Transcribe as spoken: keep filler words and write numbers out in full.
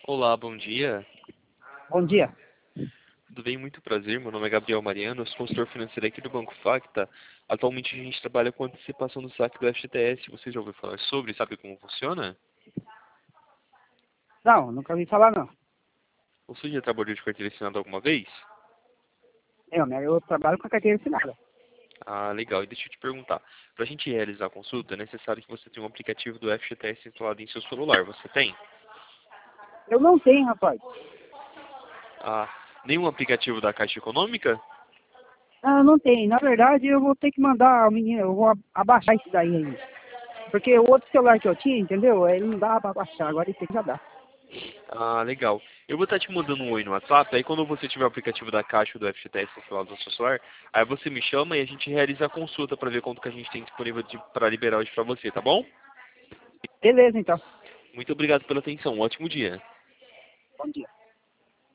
Olá, bom dia. Bom dia. Tudo bem? Muito prazer. Meu nome é Gabriel Mariano, eu sou consultor financeiro aqui do Banco Facta. Atualmente a gente trabalha com antecipação do saque do F G T S. Você já ouviu falar sobre? Sabe como funciona? Não, nunca ouvi falar não. Você já trabalhou de carteira assinada alguma vez? Eu, né? Eu trabalho com a carteira assinada. Ah, legal. E deixa eu te perguntar. Para a gente realizar a consulta, é necessário que você tenha um aplicativo do F G T S instalado em seu celular. Você tem? Eu não tenho, rapaz. Ah, nenhum aplicativo da Caixa Econômica? Ah, não tem. Na verdade, eu vou ter que mandar o menino, eu vou ab- abaixar isso daí ainda. Porque o outro celular que eu tinha, entendeu? Ele não dá pra abaixar, agora esse aqui já dá. Ah, legal. Eu vou estar te mandando um oi no WhatsApp, aí quando você tiver o aplicativo da Caixa ou do F G T S instalado no seu celular, aí você me chama e a gente realiza a consulta para ver quanto que a gente tem disponível para liberar hoje para você, tá bom? Beleza, então. Muito obrigado pela atenção, um ótimo dia. Bom dia.